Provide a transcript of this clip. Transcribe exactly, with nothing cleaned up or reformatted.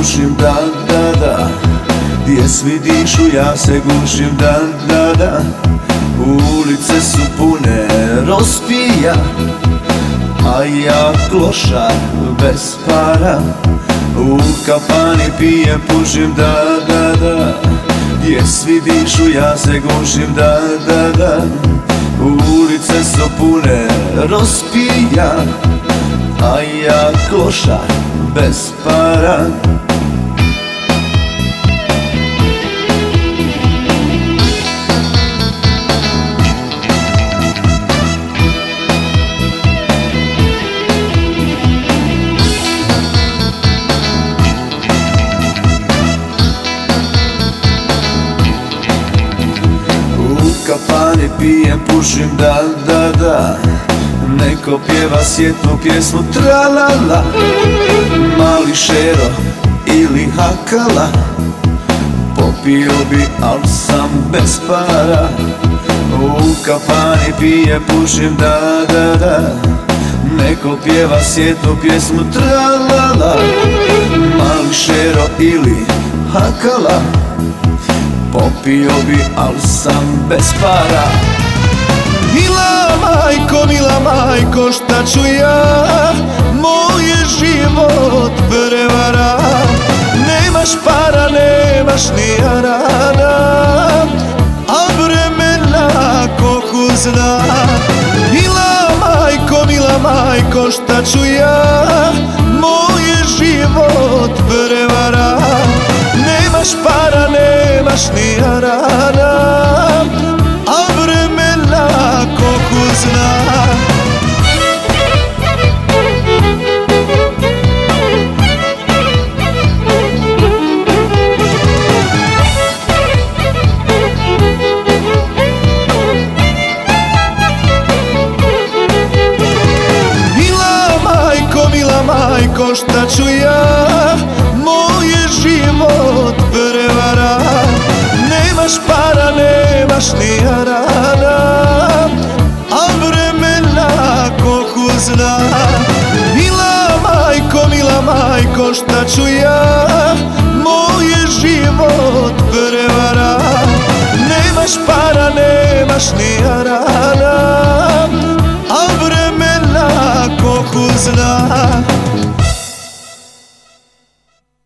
pušim, da, da, da. Gdje svi dišu, ja se gušim, da, da, da. Ulice su pune rospija, a ja klošar bez para. U kafani pijem, pušim, da, da, da. Gdje svi dišu, ja se gušim, da, da, da. Ulice su pune rospija, a ja klošar bez para. U kafani pijem, pušim, da, da, da. Neko pjeva sjetnu pjesmu, tralala. Mali Šero ili Hakala, popio bi, al sam bez para. U kafani pijem, pušim, da, da, da. Neko pjeva sjetnu pjesmu, tralala. Mali Šero ili Hakala, popio bi, al sam bez para. Mila majko, mila majko, šta ću ja? Moj je život prevara. Nemaš para, nemaš ni arana, a vremena koliko zna. Mila majko, mila majko, šta ću ja? Moj je život prevara. Nemaš para, nemaš ni arana,